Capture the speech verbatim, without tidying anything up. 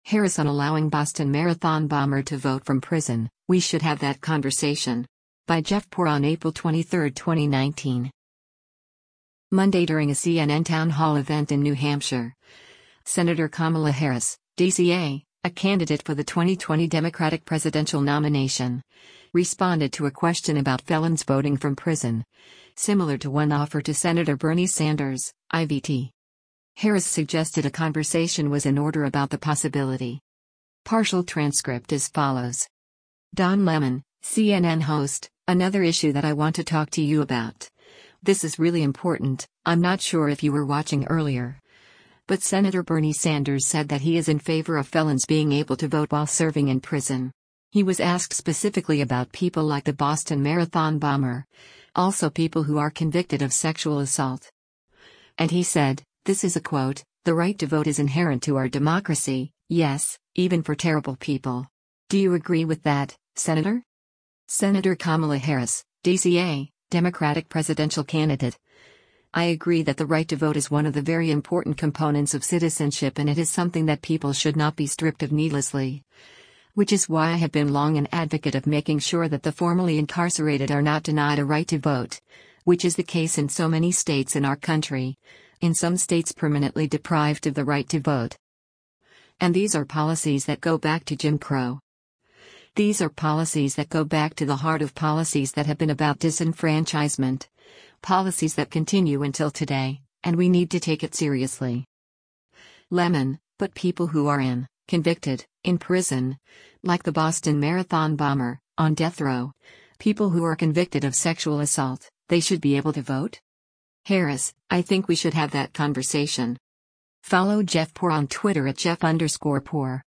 Harris on allowing Boston Marathon bomber to vote from prison. We should have that conversation. By Jeff Poor on April twenty-third, twenty nineteen. Monday during a C N N town hall event in New Hampshire, Senator Kamala Harris, D C A, a candidate for the twenty twenty Democratic presidential nomination, responded to a question about felons voting from prison, similar to one offered to Senator Bernie Sanders, I V T. Harris suggested a conversation was in order about the possibility. Partial transcript as follows. Don Lemon, C N N host, another issue that I want to talk to you about. This is really important. I'm not sure if you were watching earlier, but Senator Bernie Sanders said that he is in favor of felons being able to vote while serving in prison. He was asked specifically about people like the Boston Marathon bomber, also people who are convicted of sexual assault. And he said, this is a quote, "The right to vote is inherent to our democracy, yes, even for terrible people." Do you agree with that, Senator? Senator Kamala Harris, D C A, Democratic presidential candidate. I agree that the right to vote is one of the very important components of citizenship, and it is something that people should not be stripped of needlessly. Which is why I have been long an advocate of making sure that the formerly incarcerated are not denied a right to vote, which is the case in so many states in our country, in some states permanently deprived of the right to vote. And these are policies that go back to Jim Crow. These are policies that go back to the heart of policies that have been about disenfranchisement. Policies that continue until today, and we need to take it seriously. Lemon, but people who are in, convicted, in prison, like the Boston Marathon bomber, on death row, people who are convicted of sexual assault, they should be able to vote? Harris, I think we should have that conversation. Follow Jeff Poor on Twitter at Jeff underscore Poor.